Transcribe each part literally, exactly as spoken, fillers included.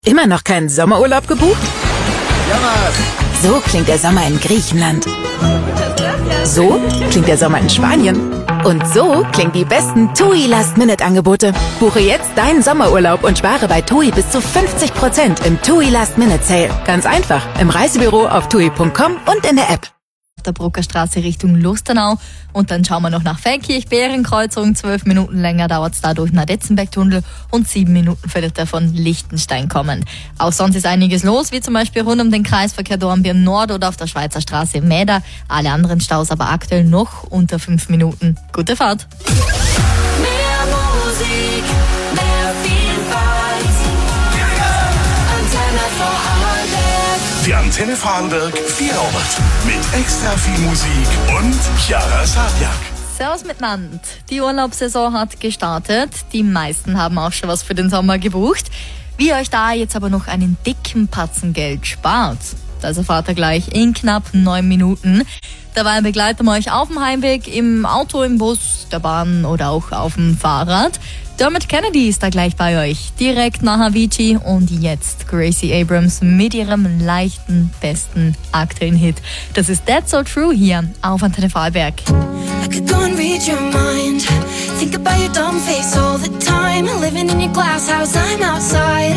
Immer noch keinen Sommerurlaub gebucht? Ja, was? So klingt der Sommer in Griechenland. So klingt der Sommer in Spanien. Und so klingen die besten TUI Last-Minute-Angebote. Buche jetzt deinen Sommerurlaub und spare bei TUI bis zu fünfzig Prozent im TUI Last-Minute-Sale. Ganz einfach, im Reisebüro auf tui punkt com und in der App. Der Bruckerstraße Richtung Lustenau. Und dann schauen wir noch nach Feldkirch, Bärenkreuzung. Zwölf Minuten länger dauert es da durch den Detzenberg-Tunnel und sieben Minuten wird er von Liechtenstein kommen. Auch sonst ist einiges los, wie zum Beispiel rund um den Kreisverkehr Dornbirn Nord oder auf der Schweizer Straße in Mäder. Alle anderen Staus aber aktuell noch unter fünf Minuten. Gute Fahrt! Mehr Musik, mehr Vielfalt. Antenne Vorarlberg. Die Antenne Vorarlberg Vierabend mit extra viel Musik und Chiara Sadiak. Servus miteinander. Die Urlaubssaison hat gestartet. Die meisten haben auch schon was für den Sommer gebucht. Wie ihr euch da jetzt aber noch einen dicken Batzen Geld spart, das erfahrt ihr gleich in knapp neun Minuten. Dabei begleiten wir euch auf dem Heimweg im Auto, im Bus, der Bahn oder auch auf dem Fahrrad. Dermot Kennedy ist da gleich bei euch, direkt nach Avicii. Und jetzt Gracie Abrams mit ihrem leichten, besten aktuellen Hit. Das ist That's So True hier auf Antenne Vorarlberg. I could go and read your mind. Think about your dumb face all the time. Living in your glass house, I'm outside.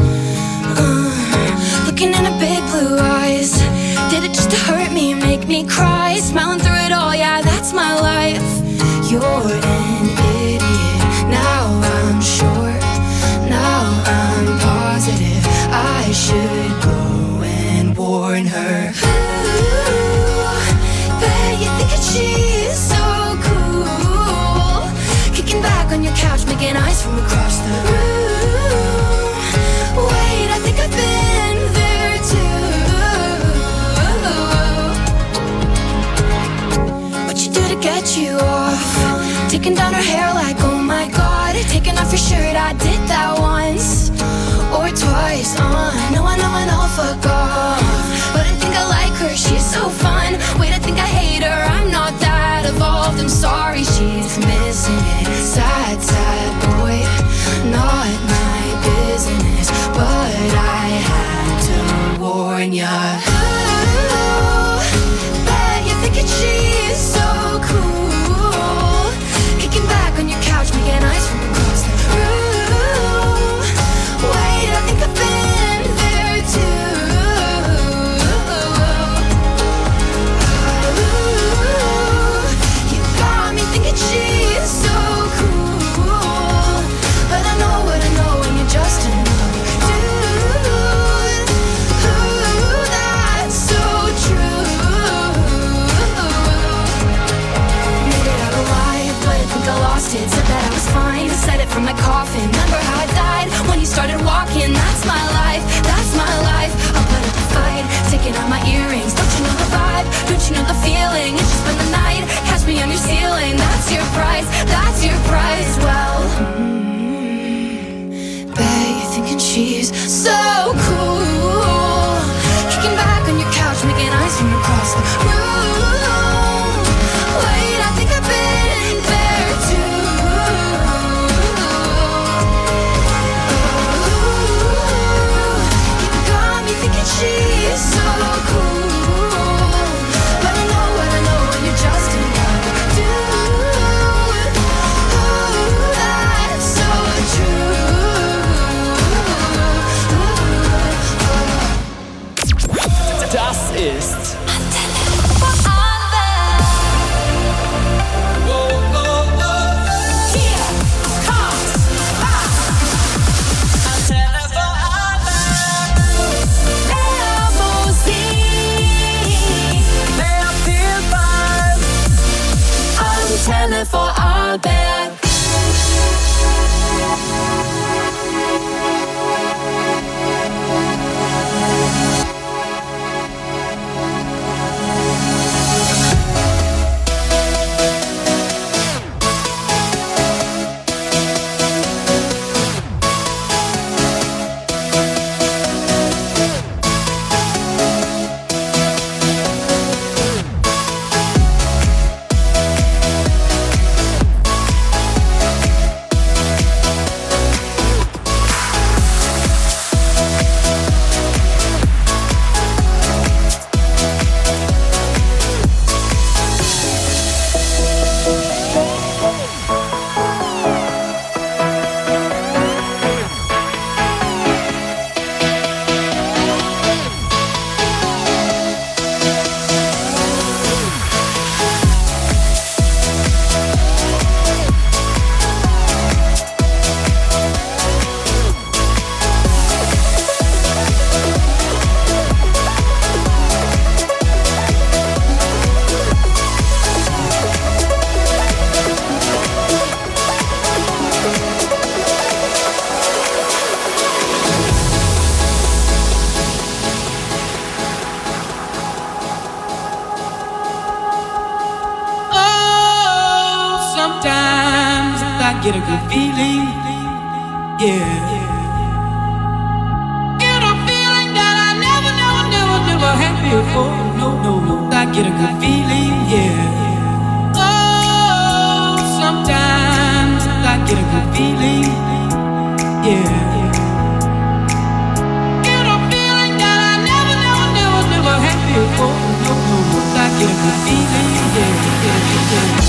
Uh, looking in her big blue eyes. Did it just to hurt me, make me cry? Smiling through it all, yeah, that's my life. You're an idiot. Now I'm sure, now I'm positive. I should go and warn her. Ooh, bet you think that she's so cool. Kicking back on your couch, making eyes from across the room. Wait, I think I've been there too. What you do to get you off? Taking down her hair like, oh my god. Taking off your shirt, I did that once or twice. Uh, I know, I know, I know, fuck off. But I think I like her, she's so fun. Wait, I think I hate her, I'm not that evolved. I'm sorry, she's missing it. Sad, sad boy, not my business. But I had to warn ya. Ooh, bet you think that she's so cool. Kicking back on your couch, making eyes from across the room. Wait, I think I've been there too. Ooh, you got me thinking she's so cool. But I know what I know when you're just another dude. Ooh, that's so true. Made it out alive, but I think I lost it. Said that I was fine, said it from my coffin. Remember how I died when you started walking? That's my life, that's my life. I'll put up a fight, taking out my earrings. Don't you know the vibe? Don't you know the feeling? It's just spend the night, catch me on your ceiling. That's your price, that's your price. Well, mm, bet you're thinking she's so cool. Kicking back on your couch, making eyes from across the room. Wait, I think I've been there too. You got me thinking she's so cool. But I know what I know when you're just another dude. Ooh, get a good feeling, yeah. Get a feeling that I never, never, never, never had before. No, no, no, I get a good feeling, yeah. Oh, sometimes I get a good feeling, yeah. Get a feeling that I never, never, never, never had before. No, no, no, I get a good feeling, yeah, yeah, yeah.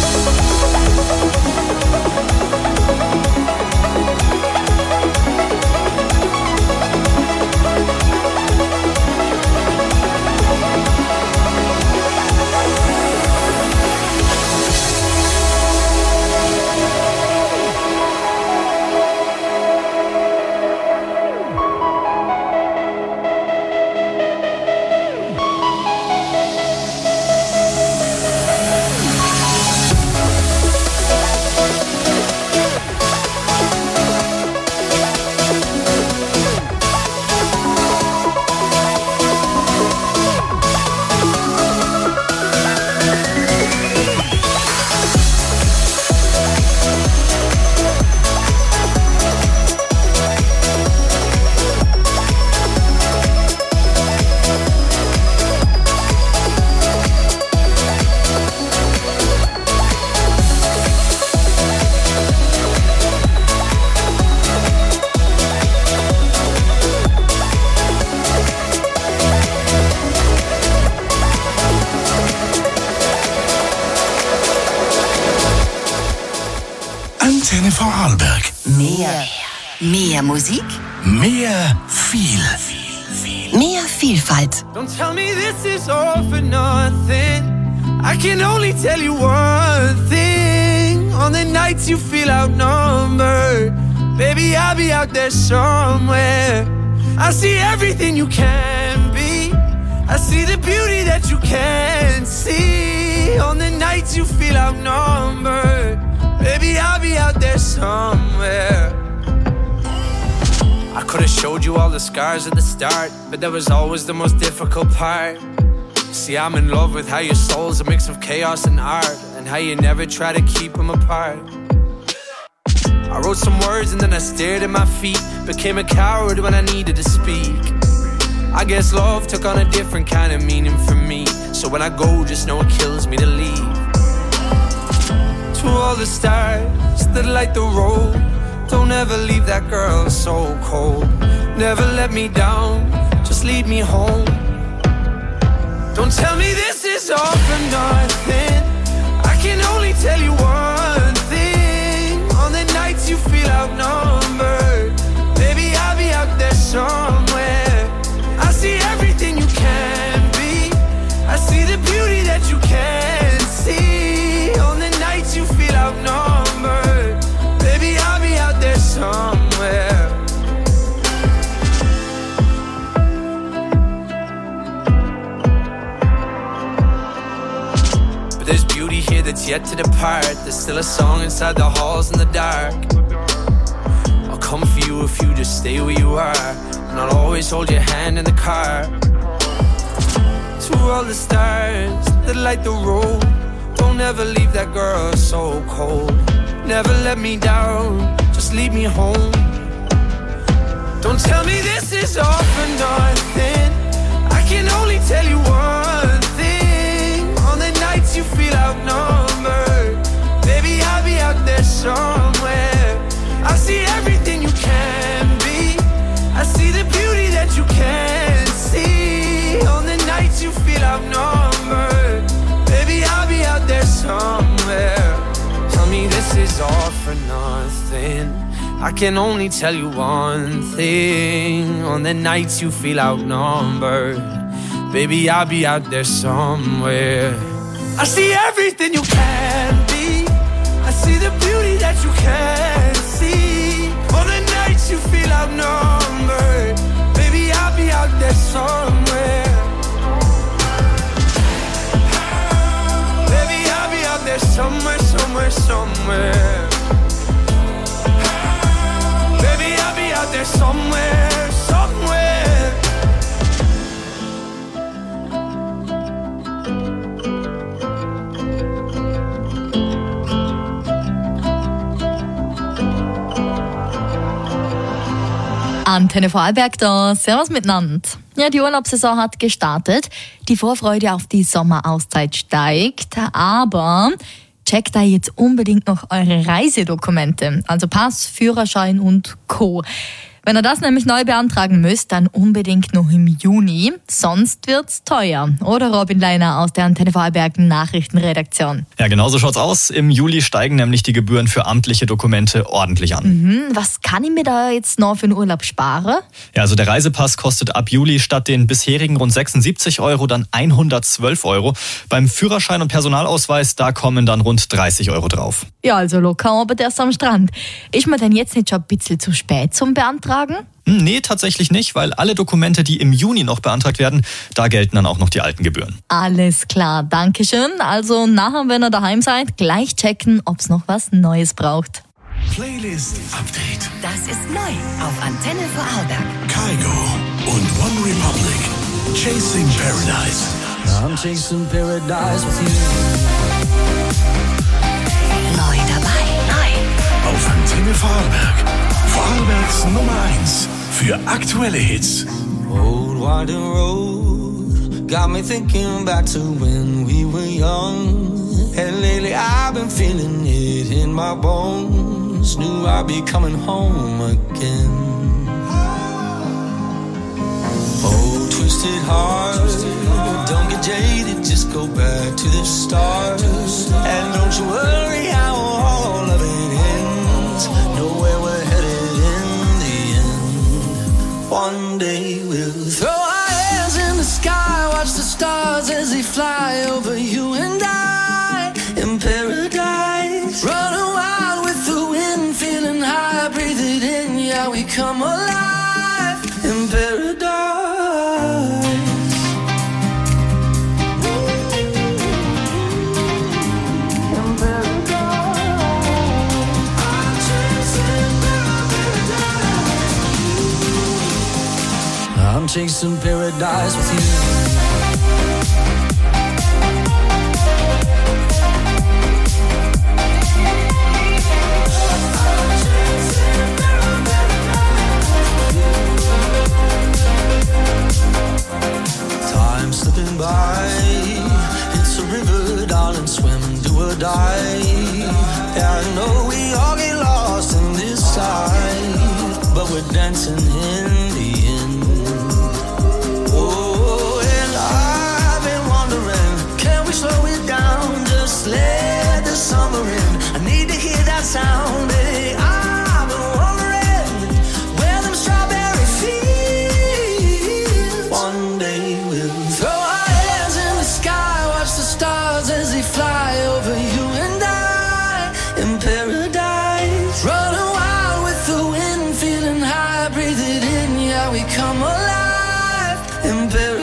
Antenne Vorarlberg. Mehr. Mehr Musik. Mehr viel. Mehr Vielfalt. Don't tell me this is all for nothing. I can only tell you one thing. On the nights you feel outnumbered, baby, I'll be out there somewhere. I see everything you can be. I see the beauty that you can't see. On the nights you feel outnumbered, baby, I'll be out there somewhere. I could've showed you all the scars at the start, but that was always the most difficult part. See, I'm in love with how your soul's a mix of chaos and art, and how you never try to keep them apart. I wrote some words and then I stared at my feet, became a coward when I needed to speak. I guess love took on a different kind of meaning for me, so when I go, just know it kills me to leave. To all the stars that light the road, don't ever leave that girl so cold. Never let me down, just lead me home. Don't tell me this is all for nothing. I can only tell you one thing. On the nights you feel outnumbered, baby, I'll be out there somewhere. I see everything you can be. I see the beauty that you can't see. On the nights you feel outnumbered, baby, I'll be out there somewhere. But there's beauty here that's yet to depart. There's still a song inside the halls in the dark. I'll come for you if you just stay where you are, and I'll always hold your hand in the car. To all the stars that light the road, don't ever leave that girl so cold. Never let me down, just lead me home. Don't tell me this is all for nothing. I can only tell you one thing. On the nights you feel outnumbered, baby, I'll be out there somewhere. I see everything you can be. I see the beauty that you can't see. On the nights you feel outnumbered, baby, I'll be out there somewhere. Tell me this is all for nothing. I can only tell you one thing. On the nights you feel outnumbered, baby, I'll be out there somewhere. I see everything you can be. I see the beauty that you can't see. On the nights you feel outnumbered, baby, I'll be out there somewhere. Baby, I'll be out there somewhere, somewhere, somewhere. Baby, I'll be out there somewhere, somewhere. Antenne Vorarlberg da. Servus miteinander. Ja, die Urlaubssaison hat gestartet. Die Vorfreude auf die Sommerauszeit steigt. Aber checkt da jetzt unbedingt noch eure Reisedokumente. Also Pass, Führerschein und Co. Wenn ihr das nämlich neu beantragen müsst, dann unbedingt noch im Juni. Sonst wird's teuer. Oder Robin Leiner aus der Antenne Vorarlberg Nachrichtenredaktion. Ja, genau so schaut's aus. Im Juli steigen nämlich die Gebühren für amtliche Dokumente ordentlich an. Mhm. Was kann ich mir da jetzt noch für einen Urlaub sparen? Ja, also der Reisepass kostet ab Juli statt den bisherigen rund sechsundsiebzig Euro dann hundertzwölf Euro. Beim Führerschein und Personalausweis, da kommen dann rund dreißig Euro drauf. Ja, also locker, aber der ist am Strand. Ist mir denn jetzt nicht schon ein bisschen zu spät zum Beantragen? Nee, tatsächlich nicht, weil alle Dokumente, die im Juni noch beantragt werden, da gelten dann auch noch die alten Gebühren. Alles klar, danke schön. Also nachher, wenn ihr daheim seid, gleich checken, ob's noch was Neues braucht. Playlist Update. Das ist neu auf Antenne Vorarlberg. Kygo und One Republic. Chasing Paradise. I'm chasing paradise with you. Neu dabei. Neu. Auf Antenne Vorarlberg. Vorarlbergs Nummer eins für aktuelle Hits. Old winding road got me thinking back to when we were young. And lately I've been feeling it in my bones. Knew I'd be coming home again. Oh, twisted heart, don't get jaded, just go back to the start. And don't you worry how all of it ends. Know where we're headed in the end. One day we'll throw our hands in the sky, watch the stars as they fly over you and I. In paradise, running wild with the wind, feeling high, breathe it in, yeah, we come alive. In paradise. I'm chasing paradise with you. Time slipping by, it's a river, darling, swim, do or die. Yeah, I know we all get lost in this tide, but we're dancing in the end. Slow it down, just let the summer in. I need to hear that sound. Hey, I've been wondering where them strawberry fields. One day we'll throw our hands in the sky, watch the stars as they fly over you and I. In paradise, running wild with the wind, feeling high, breathe it in, yeah, we come alive. In paradise.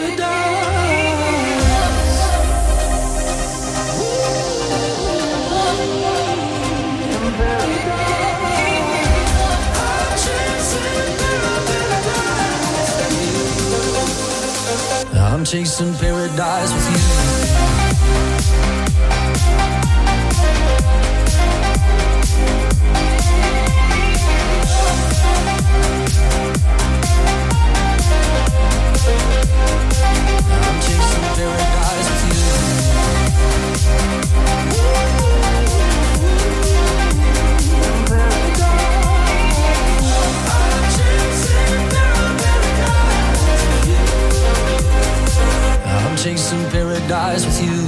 I'm chasing paradise with you. I'm chasing paradise with you. Chasing paradise with you.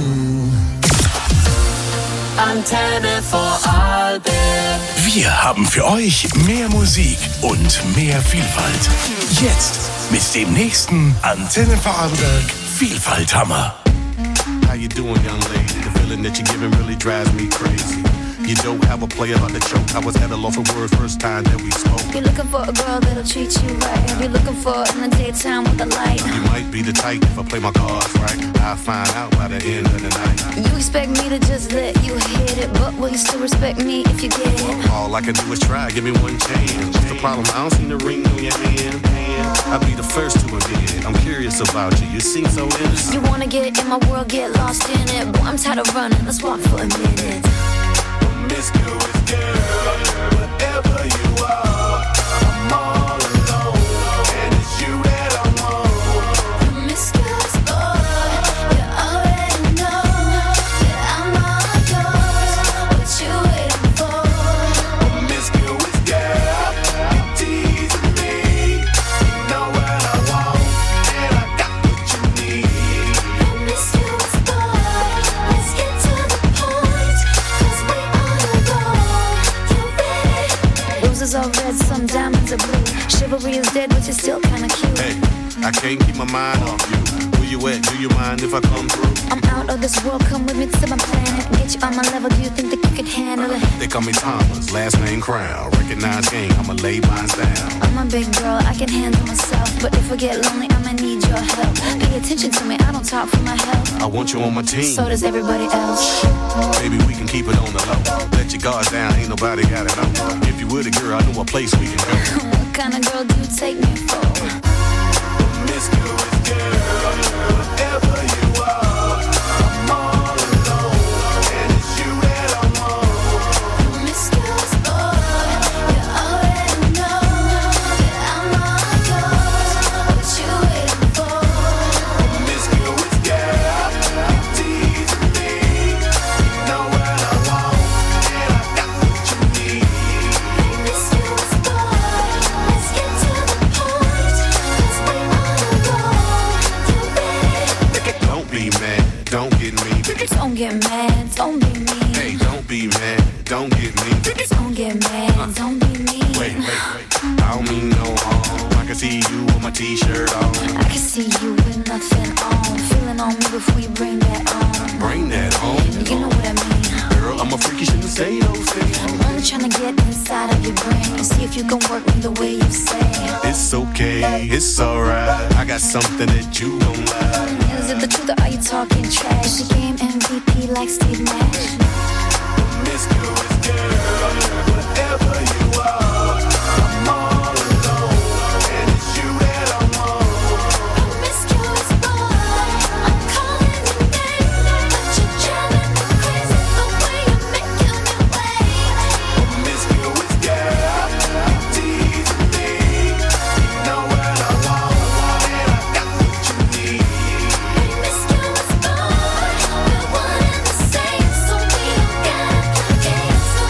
Antenne Vorarlberg. Wir haben für euch mehr Musik und mehr Vielfalt. Jetzt mit dem nächsten Antenne Vorarlberg Vielfalthammer. How you doing, young lady? The feeling that you're giving really drives me crazy. You don't have a player about to choke. I was at a loss for words first time that we spoke. You're looking for a girl that'll treat you right. You're looking for in the daytime with the light. You might be the type if I play my cards right. I'll find out by the end of the night. You expect me to just let you hit it, but will you still respect me if you get it? All I can do is try, give me one chance. What's the problem? I don't see the ring on your hand. I'll be the first to admit. I'm curious about you. You seem so innocent. You wanna get in my world, get lost in it. Boy, I'm tired of running. Let's walk for a minute. Promiscuous girl, whatever you are, I'm all alone. are red, some diamonds are blue. Chivalry is dead, but you're still kinda cute. Hey, I can't keep my mind off you. Where you at? Do you mind if I come through? I'm out of this world, come with me to my planet. Get you on my level, do you think that you could handle it? They call me Thomas, last name Crown. Recognize game, I'ma lay mine down. I'm a big girl, I can handle myself. But if I get lonely, I'ma need your help. Pay attention to me, I don't talk for my health. I want you on my team. So does everybody else. Baby, we can keep it on the low. Let your guard down, ain't nobody got it know. If you were the girl, I know a place we can go. What kind of girl do you take me for? Promiscuous girl, whatever you are, I'm all alone, and it's you that I want. Promiscuous boy, you already know that I'm all yours. What you waiting for? Promiscuous girl, you teasing me. You know what I want, and I got what you need. Promiscuous boy, let's get to the point, 'cause we wanna go. You ready? Don't be mad, don't get me. Don't get mad, don't be mean. Hey, don't be mad, don't get me. Don't get mad, don't be mean. Wait, wait, wait, I don't mean no harm. I can see you with my t-shirt on. I can see you with nothing on. Feeling on me before you bring that on. Bring that home. You know what I mean. Girl, I'm a freak, you shouldn't say those things. I'm only trying to get inside of your brain and see if you can work me the way you say. It's okay, it's alright. I got something that you don't like. Is it the truth or are you talking trash? Is the game M V P like Steve Nash? Promiscuous girl, whatever you are, I'm all alone, and it's you that I want. Promiscuous boy, I'm calling your name, but you're driving me crazy the way you're making me wait. Promiscuous girl, you teasing me. You know what I want, and I got what you need. Promiscuous boy, we're one and the same, so we don't gotta get so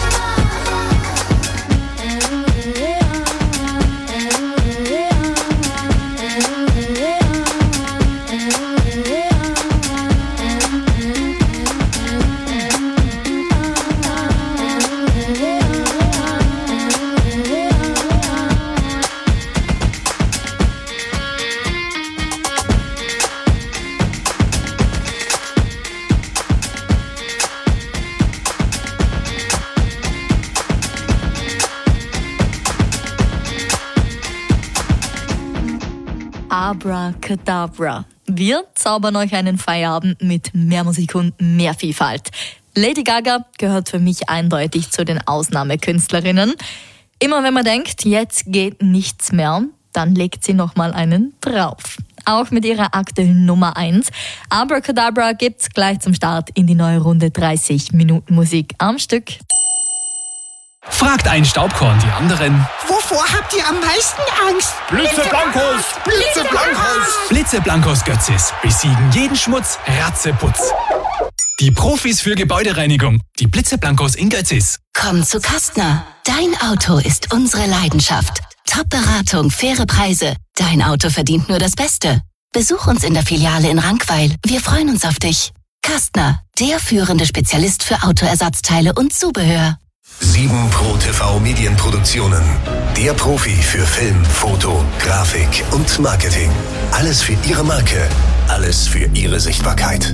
Abracadabra. Wir zaubern euch einen Feierabend mit mehr Musik und mehr Vielfalt. Lady Gaga gehört für mich eindeutig zu den Ausnahmekünstlerinnen. Immer wenn man denkt, jetzt geht nichts mehr, dann legt sie nochmal einen drauf. Auch mit ihrer aktuellen Nummer eins. Abracadabra gibt's gleich zum Start in die neue Runde dreißig Minuten Musik am Stück. Fragt ein Staubkorn die anderen. Wovor habt ihr am meisten Angst? Blitzeblankos! Blitzeblankos! Blitzeblankos Götzis besiegen jeden Schmutz, Ratzeputz. Die Profis für Gebäudereinigung. Die Blitzeblankos in Götzis. Komm zu Kastner. Dein Auto ist unsere Leidenschaft. Top-Beratung, faire Preise. Dein Auto verdient nur das Beste. Besuch uns in der Filiale in Rankweil. Wir freuen uns auf dich. Kastner, der führende Spezialist für Autoersatzteile und Zubehör. sieben Pro T V Medienproduktionen. Der Profi für Film, Foto, Grafik und Marketing. Alles für Ihre Marke. Alles für Ihre Sichtbarkeit.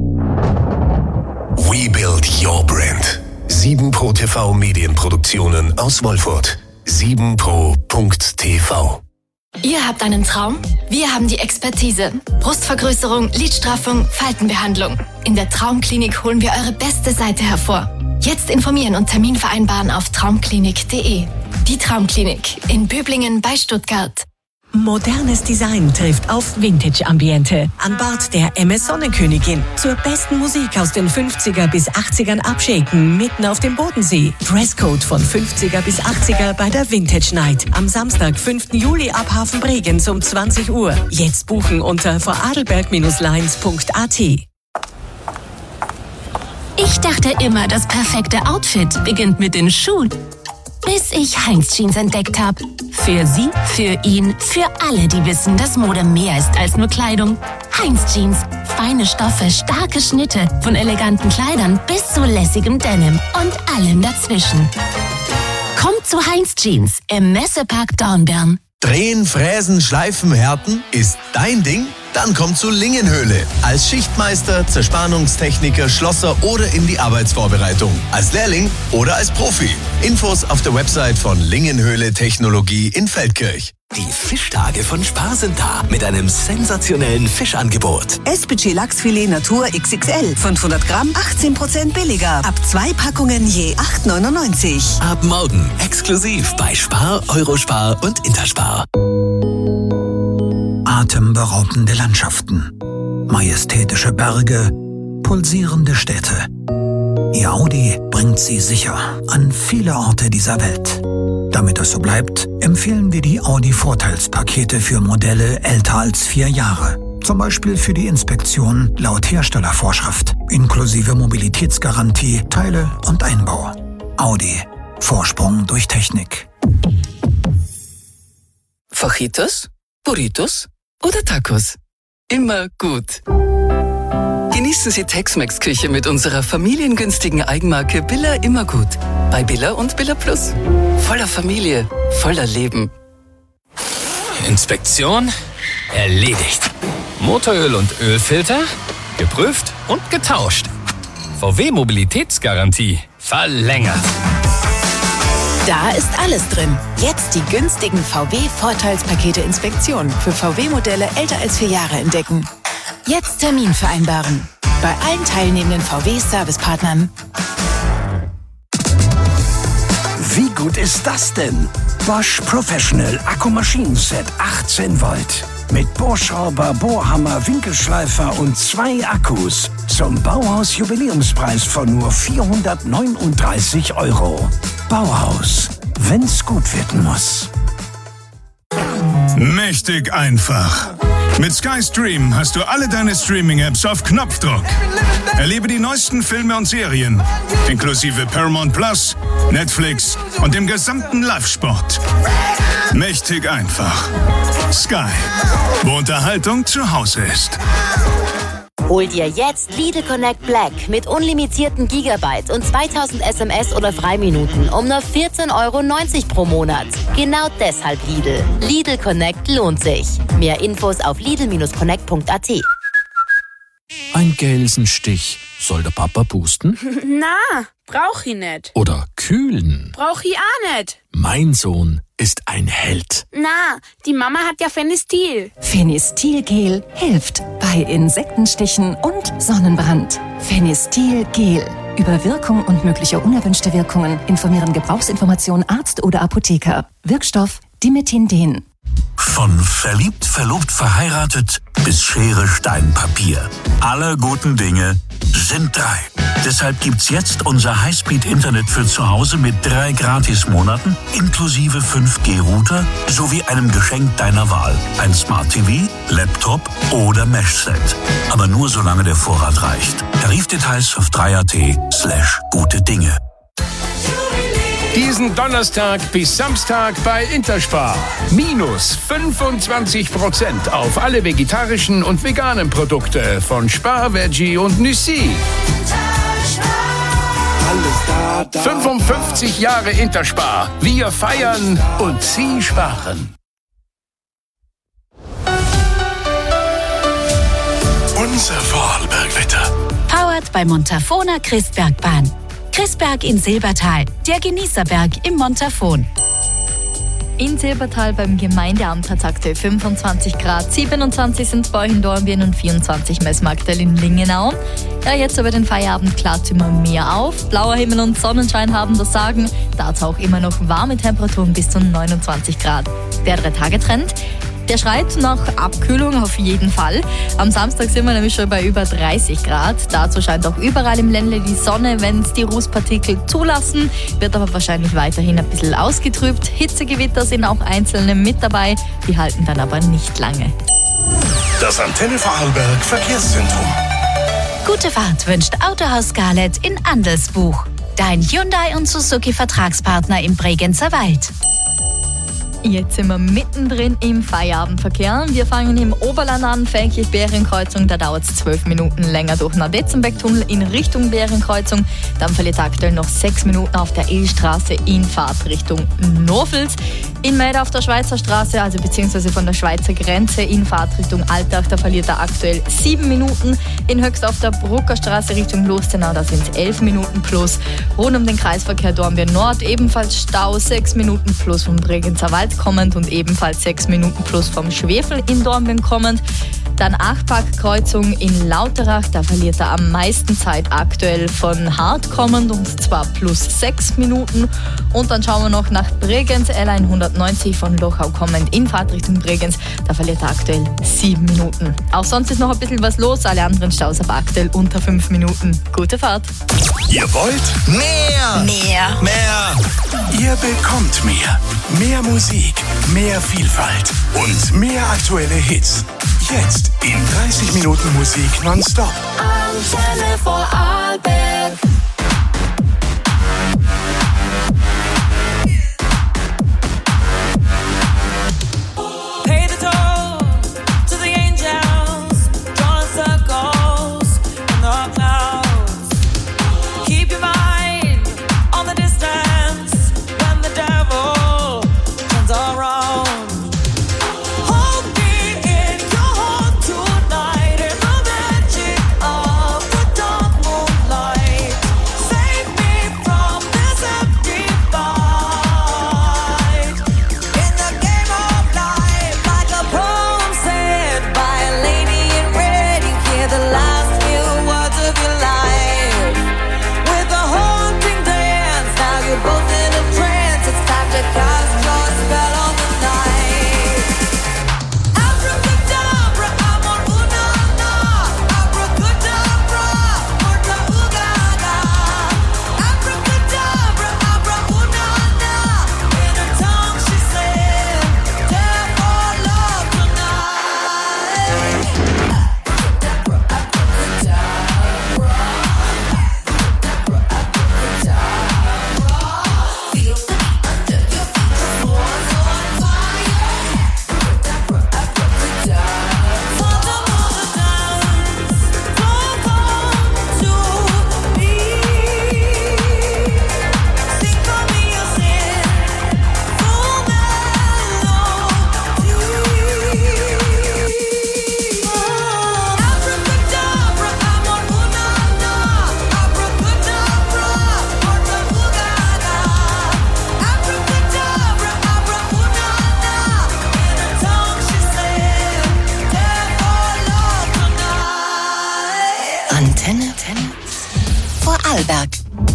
We build your brand. sieben Pro T V Medienproduktionen aus Wolfurt. sieben pro Punkt T V. Ihr habt einen Traum? Wir haben die Expertise. Brustvergrößerung, Lidstraffung, Faltenbehandlung. In der Traumklinik holen wir eure beste Seite hervor. Jetzt informieren und Termin vereinbaren auf traumklinik punkt de. Die Traumklinik in Böblingen bei Stuttgart. Modernes Design trifft auf Vintage-Ambiente. An Bord der M S Sonnenkönigin. Zur besten Musik aus den fünfziger bis achtzigern abschicken, mitten auf dem Bodensee. Dresscode von fünfziger bis achtziger bei der Vintage Night. Am Samstag, fünften Juli ab Hafen Bregenz um zwanzig Uhr. Jetzt buchen unter vorarlberg Lines punkt a t. Ich dachte immer, das perfekte Outfit beginnt mit den Schuhen. Bis ich Heinz Jeans entdeckt habe. Für sie, für ihn, für alle, die wissen, dass Mode mehr ist als nur Kleidung. Heinz Jeans. Feine Stoffe, starke Schnitte. Von eleganten Kleidern bis zu lässigem Denim. Und allem dazwischen. Kommt zu Heinz Jeans im Messepark Dornbirn. Drehen, Fräsen, Schleifen, Härten ist dein Ding? Dann komm zu Lingenhöhle. Als Schichtmeister, Zerspannungstechniker, Schlosser oder in die Arbeitsvorbereitung. Als Lehrling oder als Profi. Infos auf der Website von Lingenhöhle Technologie in Feldkirch. Die Fischtage von Spar sind da mit einem sensationellen Fischangebot. S B C Lachsfilet Natur X X L. fünfhundert Gramm, achtzehn Prozent billiger. Ab zwei Packungen je acht neunundneunzig. Ab morgen exklusiv bei Spar, Eurospar und Interspar. Atemberaubende Landschaften, majestätische Berge, pulsierende Städte. Ihr Audi bringt sie sicher an viele Orte dieser Welt. Damit es so bleibt, empfehlen wir die Audi-Vorteilspakete für Modelle älter als vier Jahre. Zum Beispiel für die Inspektion laut Herstellervorschrift, inklusive Mobilitätsgarantie, Teile und Einbau. Audi. Vorsprung durch Technik. Fajitas, Burritos oder Tacos? Immer gut. Genießen Sie Tex-Mex-Küche mit unserer familiengünstigen Eigenmarke Billa Immergut. Bei Billa und Billa Plus. Voller Familie, voller Leben. Inspektion erledigt. Motoröl und Ölfilter geprüft und getauscht. V W Mobilitätsgarantie verlängert. Da ist alles drin. Jetzt die günstigen V W-Vorteilspakete Inspektion für V W-Modelle älter als vier Jahre entdecken. Jetzt Termin vereinbaren. Bei allen teilnehmenden V W-Servicepartnern. Wie gut ist das denn? Bosch Professional Akkumaschinenset achtzehn Volt. Mit Bohrschrauber, Bohrhammer, Winkelschleifer und zwei Akkus. Zum Bauhaus-Jubiläumspreis von nur vierhundertneununddreißig Euro. Bauhaus. Wenn's gut werden muss. Mächtig einfach. Mit Sky Stream hast du alle deine Streaming-Apps auf Knopfdruck. Erlebe die neuesten Filme und Serien, inklusive Paramount Plus, Netflix und dem gesamten Live-Sport. Mächtig einfach. Sky, wo Unterhaltung zu Hause ist. Hol dir jetzt Lidl Connect Black mit unlimitierten Gigabyte und zweitausend S M S oder Freiminuten um nur vierzehn Euro neunzig pro Monat. Genau deshalb Lidl. Lidl Connect lohnt sich. Mehr Infos auf lidl Bindestrich connect punkt a t. Ein Gelsenstich. Soll der Papa pusten? Na, brauch ich nicht. Oder kühlen? Brauch ich auch nicht. Mein Sohn ist ein Held. Na, die Mama hat ja Fenistil. Fenistil-Gel hilft bei Insektenstichen und Sonnenbrand. Fenistil-Gel. Über Wirkung und mögliche unerwünschte Wirkungen informieren Gebrauchsinformation Arzt oder Apotheker. Wirkstoff Dimethinden. Von verliebt, verlobt, verheiratet bis Schere, Stein, Papier. Alle guten Dinge sind drei. Deshalb gibt's jetzt unser Highspeed-Internet für zu Hause mit drei Gratis-Monaten inklusive fünf G Router sowie einem Geschenk deiner Wahl. Ein Smart-T V, Laptop oder Mesh-Set. Aber nur solange der Vorrat reicht. Tarifdetails auf drei punkt a t slash gute Dinge. Diesen Donnerstag bis Samstag bei Interspar. Minus fünfundzwanzig Prozent auf alle vegetarischen und veganen Produkte von Spar, Veggie und Nüssi. fünfundfünfzig Jahre Interspar. Wir feiern und Sie sparen. Unser Vorarlbergwetter. Powered bei Montafona Christbergbahn. Christberg in Silbertal, der Genießerberg im Montafon. In Silbertal beim Gemeindeamt hat es aktuell fünfundzwanzig Grad, siebenundzwanzig sind es bei euch in Dornbirn und vierundzwanzig Messmarktel in Lingenau. Ja, jetzt über den Feierabend klart es immer mehr auf. Blauer Himmel und Sonnenschein haben das Sagen. Dazu auch immer noch warme Temperaturen bis zu neunundzwanzig Grad. Der Drei-Tage-Trend, der schreit nach Abkühlung auf jeden Fall. Am Samstag sind wir nämlich schon bei über dreißig Grad. Dazu scheint auch überall im Ländle die Sonne, wenn es die Rußpartikel zulassen. Wird aber wahrscheinlich weiterhin ein bisschen ausgetrübt. Hitzegewitter sind auch einzelne mit dabei. Die halten dann aber nicht lange. Das Antenne Vorarlberg Verkehrszentrum. Gute Fahrt wünscht Autohaus Scarlett in Andelsbuch. Dein Hyundai und Suzuki Vertragspartner im Bregenzer Wald. Jetzt sind wir mittendrin im Feierabendverkehr. Wir fangen im Oberland an, Feldkirch-Bärenkreuzung. Da dauert es zwölf Minuten länger durch Nadetzenbeck-Tunnel in Richtung Bärenkreuzung. Dann verliert aktuell noch sechs Minuten auf der Illstraße in Fahrtrichtung Nofels. In Mäder auf der Schweizer Straße, also beziehungsweise von der Schweizer Grenze in Fahrtrichtung Altach, da verliert er aktuell sieben Minuten. In Höchst auf der Bruckerstraße Richtung Lustenau, da sind es elf Minuten plus. Rund um den Kreisverkehr Dornbirn Nord ebenfalls Stau, sechs Minuten plus vom Bregenzer Wald kommend und ebenfalls sechs Minuten plus vom Schwefel in Dornbirn kommend. Dann Achparkkreuzung in Lauterach, da verliert er am meisten Zeit aktuell von Hart kommend und zwar plus sechs Minuten. Und dann schauen wir noch nach Bregenz, L hundertneunzig von Lochau kommend in Fahrtrichtung Bregenz, da verliert er aktuell sieben Minuten. Auch sonst ist noch ein bisschen was los, alle anderen Staus aber aktuell unter fünf Minuten. Gute Fahrt! Ihr wollt mehr? Mehr. Mehr. Ihr bekommt mehr. Mehr Musik, mehr Vielfalt und mehr aktuelle Hits. Jetzt in dreißig Minuten Musik nonstop. Antenne Vorarlberg. Pay the toll to the angels, drawing circles in the clouds. Keep your mind on the distance when the devil turns around. Hold me in your heart tonight in the magic of the dark moonlight. Save me from this empty fight. In the game of life, like a poem said by a lady in red, you hear the last few words of your life. With a haunting dance, now you're both in a trance. It's time to cast your spell on the night. Abracadabra, amor una na. Abracadabra, morta ugaga. Abracadabra, abra una na. In her tongue she said, "Dare for love tonight." Antenne Vorarlberg.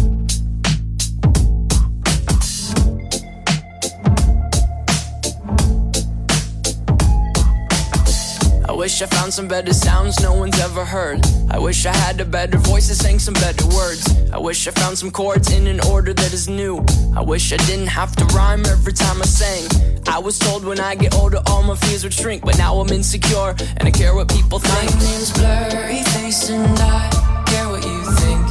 I wish I found some better sounds no one's ever heard. I wish I had a better voice that sang some better words. I wish I found some chords in an order that is new. I wish I didn't have to rhyme every time I sang. I was told when I get older all my fears would shrink, but now I'm insecure and I care what people think. My name's Blurry Face and I care what you think.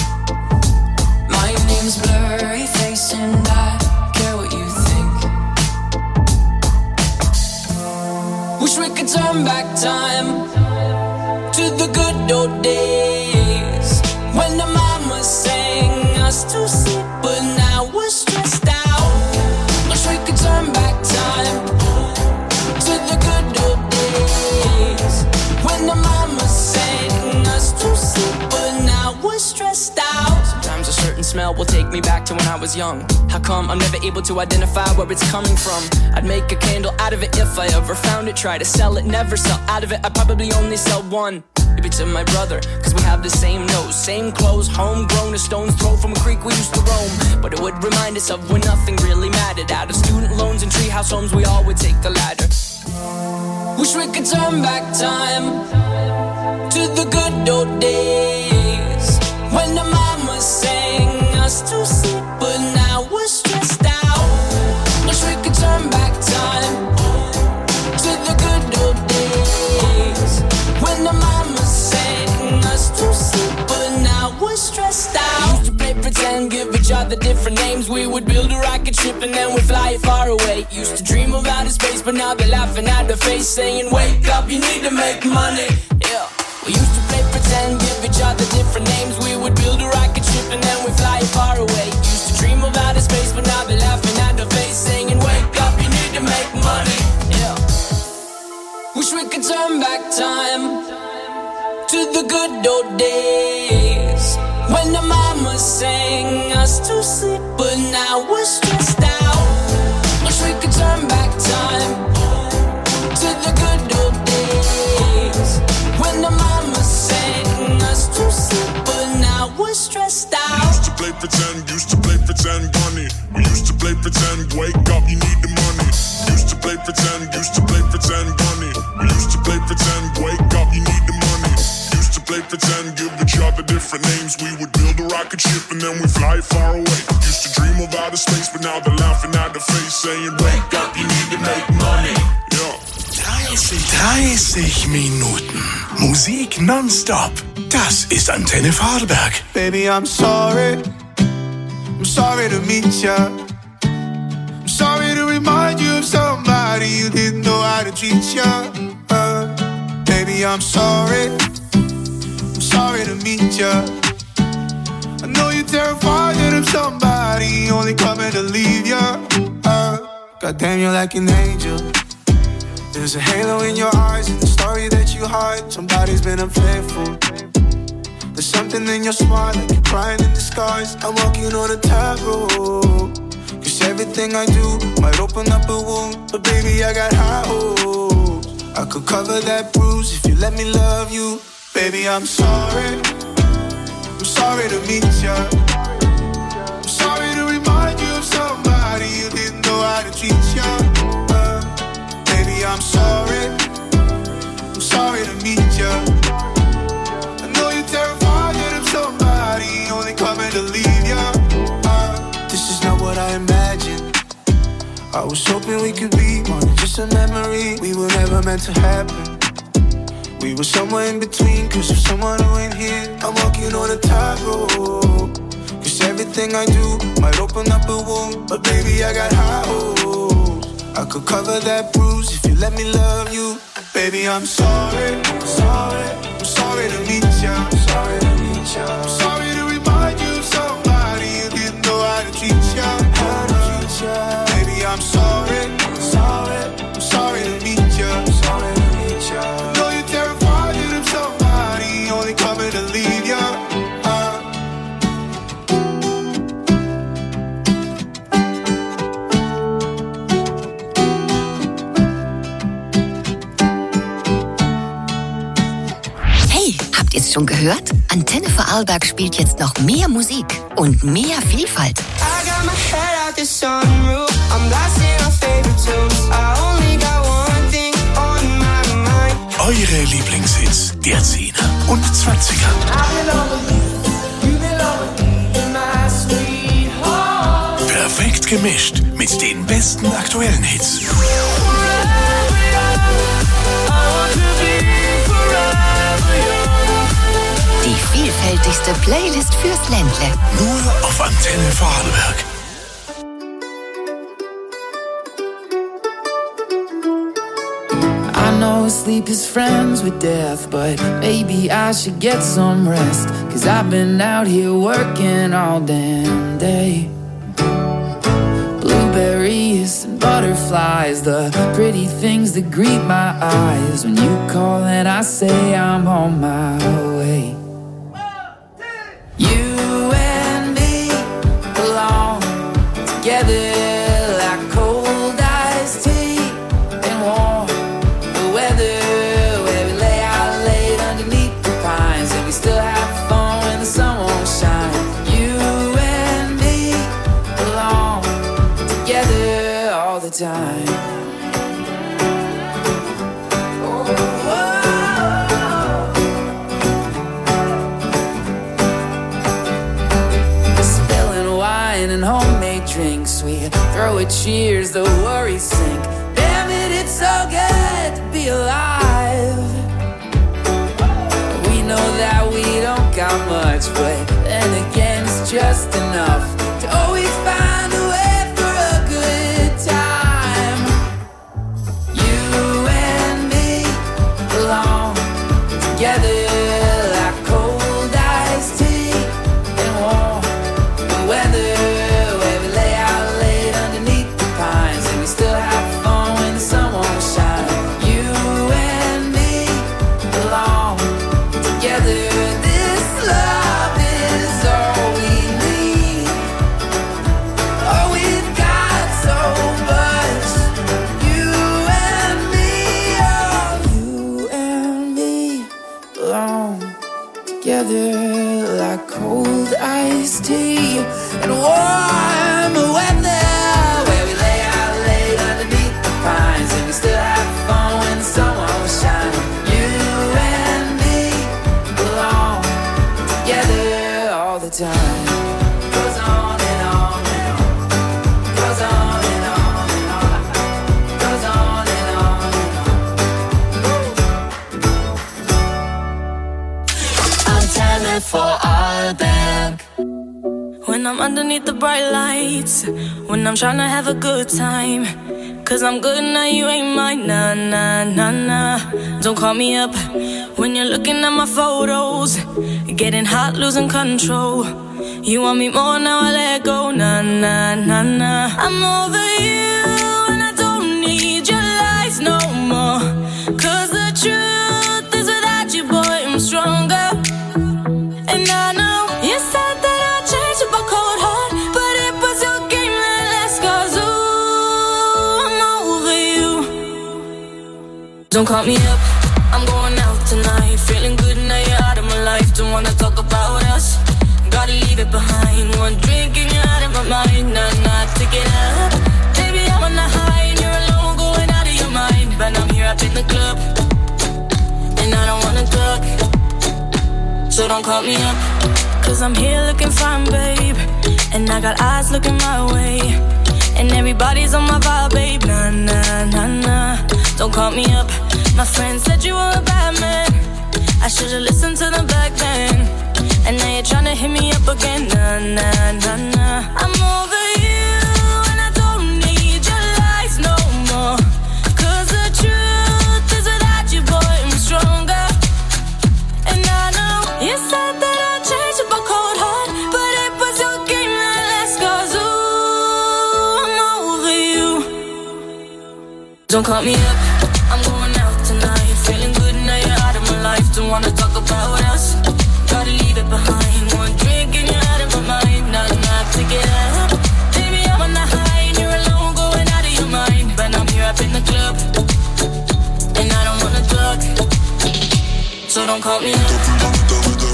My name's Blurry Face and I care what you think. Wish we could turn back time to the good old days when the mama sang us to sleep, but now we're stressed out. Wish we could turn back time to the good old days when the mama sang us to sleep, but now we're stressed out. Sometimes a certain smell will take me back to when I was young. How come I'm never able to identify where it's coming from? I'd make a candle out of it if I ever found it. Try to sell it, never sell out of it. I'd probably only sell one. Maybe to my brother, cause we have the same nose, same clothes, homegrown, a stone's throw from a creek we used to roam. But it would remind us of when nothing really mattered. Out of student loans and treehouse homes, we all would take the ladder. Wish we could turn back time to the good old days when the mama sang us to sleep, but now we're stressed out. Wish we could turn back time to the good old days when the mama sang us to sleep, but now we're stressed out. Used to play pretend, give each other other different names. We would build a rocket ship and then we'd fly far away. Used to dream of outer space, but now they're laughing at the face, saying, wake up, you need to make money. Yeah. We used to play pretend, give each other different names. We would build a rocket ship and then we'd fly far away. Used to dream of outer space, but now they're laughing at the face, saying, wake up, you need to make money. Yeah. Wish we could turn back time to the good old days, when the mama sang us to sleep, but now we're stressed out. Wish we could turn back time to the good old days, when the mama sang us to sleep, but now we're stressed out. We used to play pretend, used to play pretend, bunny. We used to play pretend, wake up, you need the money. Used to play pretend, used to play pretend, bunny. We used to play pretend, wake up, you need the money. Used to play pretend, give each other different names. We would build a rocket ship and then we fly far away. Used to dream of outer space, but now they're laughing at the face, saying, wake up, you need to make money. Yeah. dreißig Minuten Musik nonstop. Das ist Antenne Vorarlberg. Baby, I'm sorry. I'm sorry to meet ya. I'm sorry to remind you of somebody you didn't know how to treat ya. Uh, baby, I'm sorry. I'm sorry to meet ya. I know you're terrified of somebody only coming to leave ya. Uh, Goddamn, you're like an angel. There's a halo in your eyes and the story that you hide. Somebody's been unfaithful. There's something in your smile like you're crying in disguise. I'm walking on a tightrope, cause everything I do might open up a wound. But baby, I got high hopes. I could cover that bruise if you let me love you. Baby, I'm sorry. I'm sorry to meet ya. I'm sorry to remind you of somebody you didn't know how to treat ya. Uh, baby, I'm sorry. I'm sorry to meet ya. I know you're terrified of somebody only coming to leave ya. Uh, this is not what I imagined. I was hoping we could be more than just a memory. We were never meant to happen. We were somewhere in between, cause of someone who ain't here. I'm walking on a tightrope, cause everything I do might open up a wound. But baby, I got high hopes. I could cover that bruise if you let me love you. Baby, I'm sorry, sorry, I'm sorry to meet ya. Sorry to meet ya. I'm sorry to remind you of somebody you didn't know how to treat ya. How to treat ya. Baby, I'm sorry, sorry, I'm sorry to meet ya. Sorry to meet ya. Know you're terrified of somebody only coming to leave ya. Uh. Hey, habt ihr's schon gehört? Antenne Vorarlberg spielt jetzt noch mehr Musik und mehr Vielfalt. I got my head out the sunroof. I'm blasting our favorite tunes. I only got one thing on my mind. Eure Lieblingshits der zehner und zwanziger. Perfekt gemischt mit den besten aktuellen Hits. Die vielfältigste Playlist fürs Ländle. Nur auf Antenne Vorarlberg. I know sleep is friends with death, but maybe I should get some rest. Cause I've been out here working all damn day. Blueberries and butterflies, the pretty things that greet my eyes. When you call and I say I'm on my way. You and me belong together like cold iced tea and warm the weather, where we lay out late underneath the pines and we still have fun when the sun won't shine. You and me belong together all the time. And homemade drinks, we throw a cheers, the worries sink. Damn it, it's so good to be alive. We know that we don't got much, but then again, it's just enough to together like cold iced tea and warm weather, where we lay out late underneath the pines and we still have fun when the sun won't shine. You and me belong together all the time. Goes on and on and on. Goes on and on and on. Goes on and on and on. Antenne Vorarlberg. When I'm underneath the bright lights, when I'm trying to have a good time, cause I'm good now, you ain't mine, nah, nah, nah, nah. Don't call me up when you're looking at my photos, getting hot, losing control. You want me more, now I let go, nah, nah, nah, nah. I'm over you and I don't need your lies no more, cause the truth is without you, boy, I'm stronger. And I know you said that I'd change with a cold heart, but it was your game that last, cause ooh, I'm over you. Don't call me up, I'm going out tonight, feeling good now you're out of my life. Don't wanna talk about us, gotta leave it behind. One drink and you're out of my mind, nah, nah, take it up. Baby, I'm on the high and you're alone, going out of your mind. But I'm here up in the club, and I don't wanna talk, so don't call me up, cause I'm here looking fine, babe, and I got eyes looking my way, and everybody's on my vibe, babe, nah, nah, nah, nah. Don't call me up, my friend said you were a bad man, I should've listened to them back then, and now you're tryna hit me up again, nah, nah, nah, nah. I'm over you and I don't need your lies no more, cause the truth is without you, boy, I'm stronger. And I know you said that I'd change with a cold heart, but it was your game that last, cause ooh, I'm over you. Don't call me up, I'm going out tonight, feeling good now you're out of my life. Don't wanna talk about us, gotta leave it behind. One drink and you're out of my mind, nah, nah, take it up. Baby, I'm on the high and you're alone, going out of your mind. But I'm here up in the club, and I don't wanna talk, so don't call me up. Don't call me up.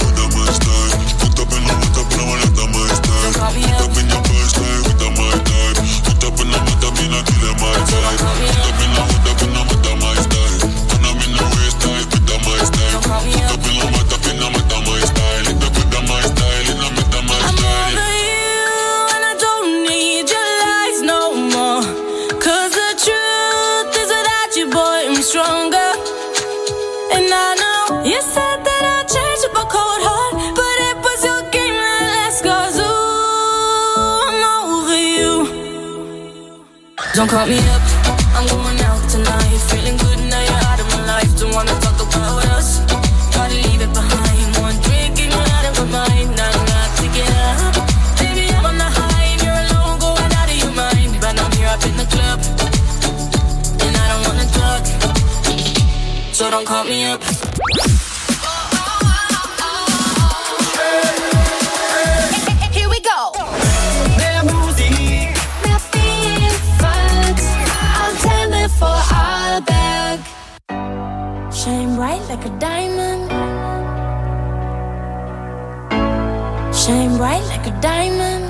Stronger, and I know you said that I'd change with a cold heart, but it was your game that last, cause ooh, I'm over you. Don't call me up, I'm going out tonight, feeling good now you're out of my life. Don't wanna talk about us, gotta leave it behind. One drink and you're out of my mind, nah, nah, take it up. Baby, I'm on the high and you're alone, going out of your mind. But I'm here up in the club, and I don't wanna talk, so don't call me up. Here we go. Mehr Musik, mehr Vielfalt. Antenne Vorarlberg. Shine bright like a diamond. Shine bright like a diamond.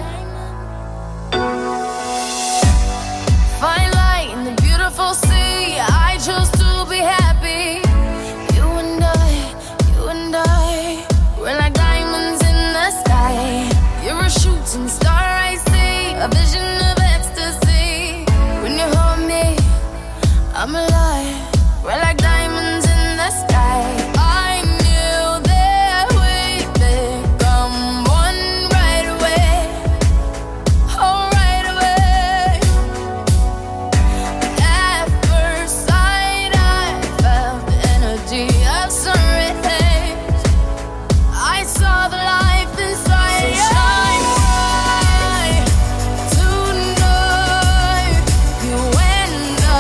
Fine light in the beautiful sea. I chose to be happy. You and I, you and I, we're like diamonds in the sky. You're a shooting star, I see, a vision of ecstasy. When you hold me, I'm alive. We're like diamonds in the sky. I knew that we'd become one right away. Oh, right away. At first sight, I felt the energy of sun rays. I saw the life inside. So shine bright tonight. You and I,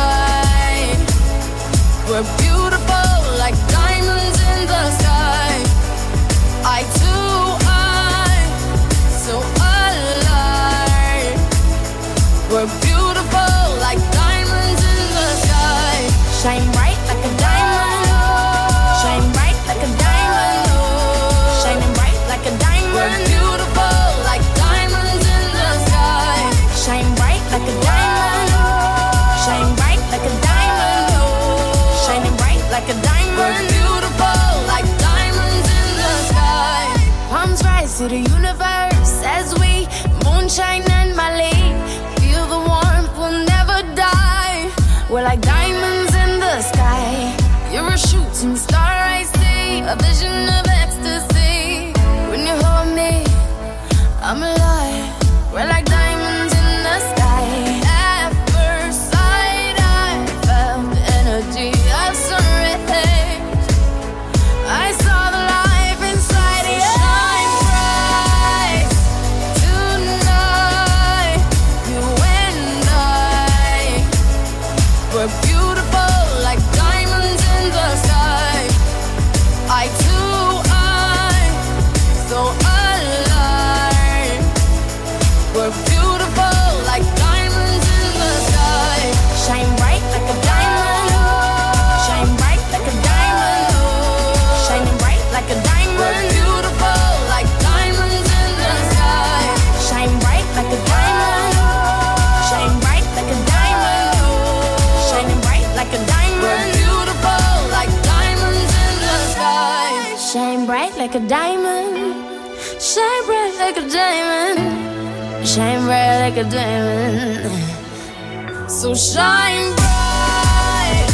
we're beautiful like diamonds in the sky. I too, I, so alive. We're beautiful like diamonds in the sky. Shine bright like a diamond. We're beautiful like diamonds in the sky. Palms rise to the universe as we moonshine and Mali. Feel the warmth, we'll never die. We're like diamonds in the sky. You're a shooting star I see, a vision of ecstasy. When you hold me, I'm alive. We're like diamonds in the sky. At first sight, I felt the energy of sunrise. I saw the life inside you. Shine bright tonight. You and I, we're beautiful like diamonds in the sky. I too, I so alive. We're beautiful like diamonds in the sky. Shine bright like a diamond. Shine bright like a diamond. Shining bright like a diamond. We're beautiful like diamonds in the sky. Shine bright like a diamond. Shine bright like a diamond. Shining bright like a diamond. We're beautiful like diamonds in the sky. Shine bright like a diamond. Shine bright like a diamond. Shine bright like a diamond. So shine bright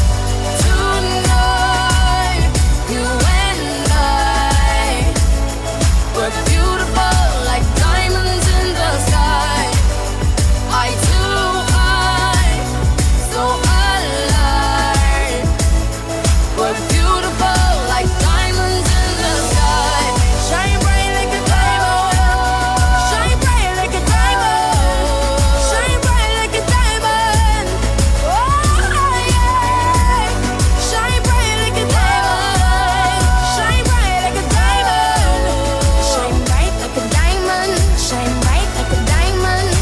tonight. You and I, we're beautiful like diamonds in the sky. I too, I so alive. We're beautiful like diamonds in the sky. Shine bright like a diamond. Shine bright like a diamond. Shine bright like a diamond. Oh yeah. Shine bright like a diamond. Shine bright like a diamond. Shine bright like a diamond. Shine bright like a diamond.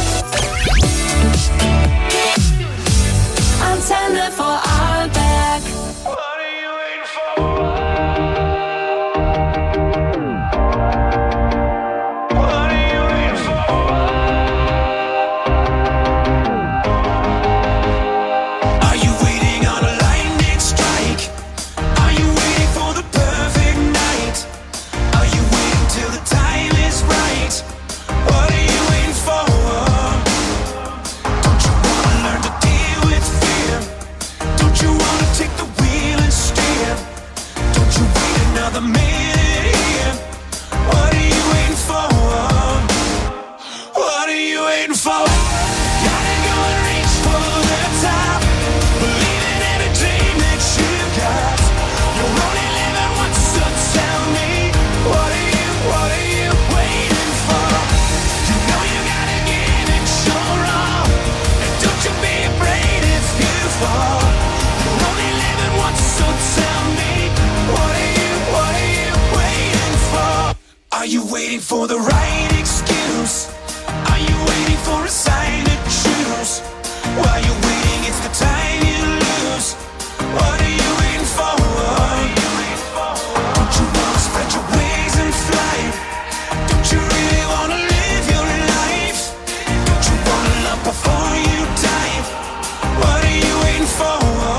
Antenne for Arlberg. Are you waiting on a lightning strike? Are you waiting for the perfect night? Are you waiting till the time is right? What are you waiting for? Don't you wanna learn to deal with fear? Don't you wanna take the wheel and steer? Don't you wait another minute here? What are you waiting for? What are you waiting for? Gotta go and reach for the top. Believe in every dream that you've got. You're only living once, so tell me, what are you, what are you waiting for? You know you gotta give it your all. And don't you be afraid if you fall. You're only living once, so tell me, what are you, what are you waiting for? Are you waiting for the right excuse? Are you waiting for a sign to choose? While you're waiting, it's the time you lose. What are you waiting for? Don't you wanna spread your wings and fly? Don't you really wanna live your life? Don't you wanna love before you die? What are you waiting for?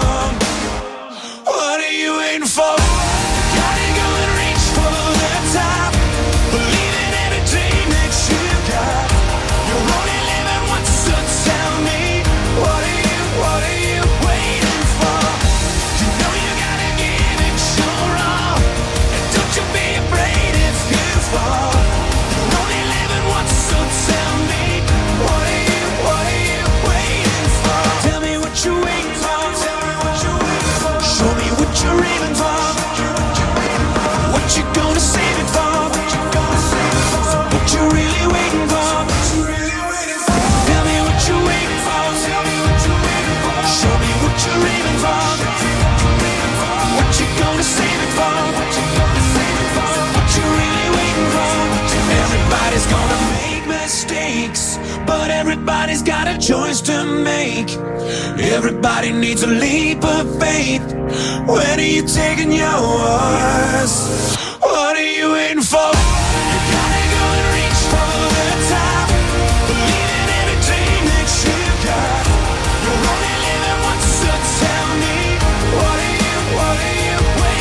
What are you waiting for? Gotta go and reach for the top. Believe in every dream that you've got. You're only living once, so tell me, what are you, what are you waiting for? You know you gotta give it your all. And don't you be afraid if you fall. You're only living once, so tell me, what are you, what are you waiting for? Tell me what you're waiting for. Tell me what you're waiting for. Show me what you're aiming for. What you gonna save it for? What you really waiting for? Tell me what you're waiting for. Show me what you're aiming for. What you gonna save it for? What you really waiting for? Everybody's gonna make mistakes, but everybody's got a choice to make. Everybody needs a leap of faith. When are you taking yours? What are you waiting for? You gotta go and reach for the top. Believe in every dream that you've got. You're only living once, so tell me, what are you, what are you waiting for?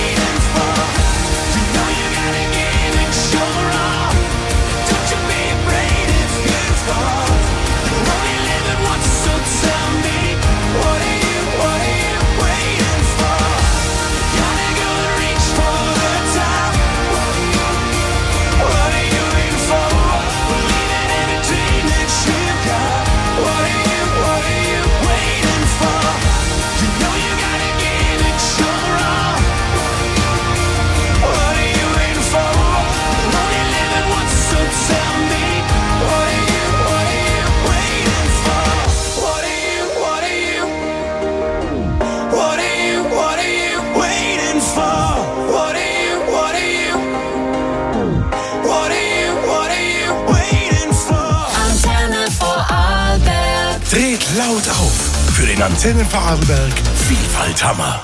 for? What are you, what are you? What are you, what are you waiting for? Antenne Vorarlberg. Dreht laut auf für den Antenne Vorarlberg Vielfalthammer.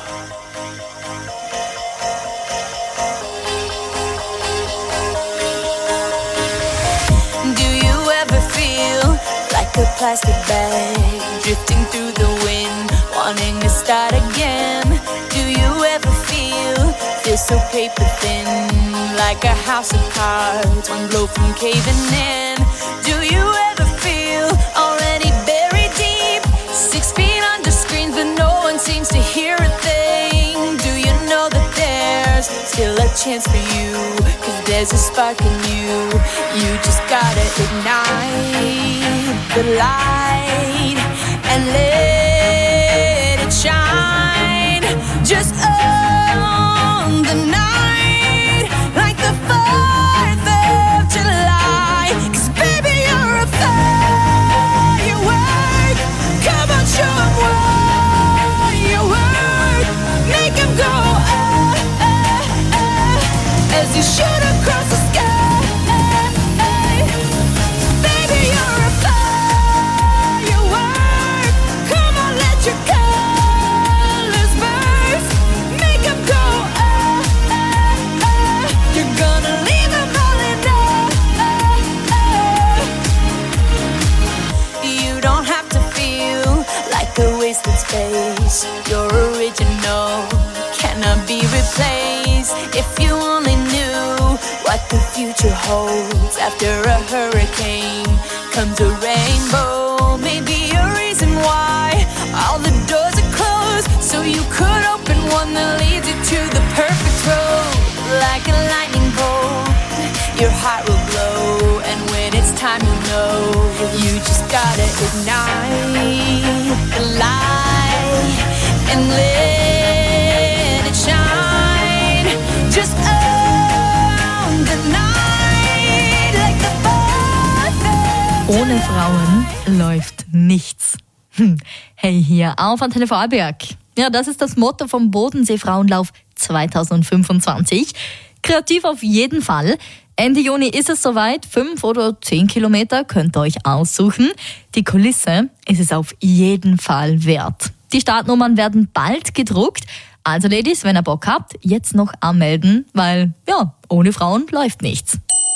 Do you ever feel like a plastic bag drifting through the wind, wanting to start again? Do you ever feel feel so paper thin, like a house of cards, one blow from caving in? Do you ever feel already buried deep, six feet under screens, but no one seems to hear a thing? Do you know that there's still a chance for you? 'Cause there's a spark in you. You just gotta ignite the light and let it shine. Just own the night like the fourth of July. 'Cause baby, you're a firework. Come on, show 'em what you work. Make 'em go ah, ah, ah, as you shoot across the sky. Baby, you're a firework. Come on, let your colors burst. Make 'em go ah, ah, ah. You're gonna leave 'em all in ah, ah. You don't have to feel like a wasted space. Your original cannot be replaced. If you only knew what the future holds. After a hurricane comes a rainbow. Maybe a reason why all the doors are closed, so you could open one that leads you to the perfect road. Like a lightning bolt, your heart will glow, and when it's time, you know you just gotta ignite the light and let it shine. Just own the night like the fourth of Ohne Frauen läuft nichts. Hm. Hey, hier auf Antenne Vorarlberg. Ja, das ist das Motto vom Bodensee-Frauenlauf zwanzig fünfundzwanzig. Kreativ auf jeden Fall. Ende Juni ist es soweit. Fünf oder zehn Kilometer könnt ihr euch aussuchen. Die Kulisse ist es auf jeden Fall wert. Die Startnummern werden bald gedruckt. Also Ladies, wenn ihr Bock habt, jetzt noch anmelden, weil ja, ohne Frauen läuft nichts.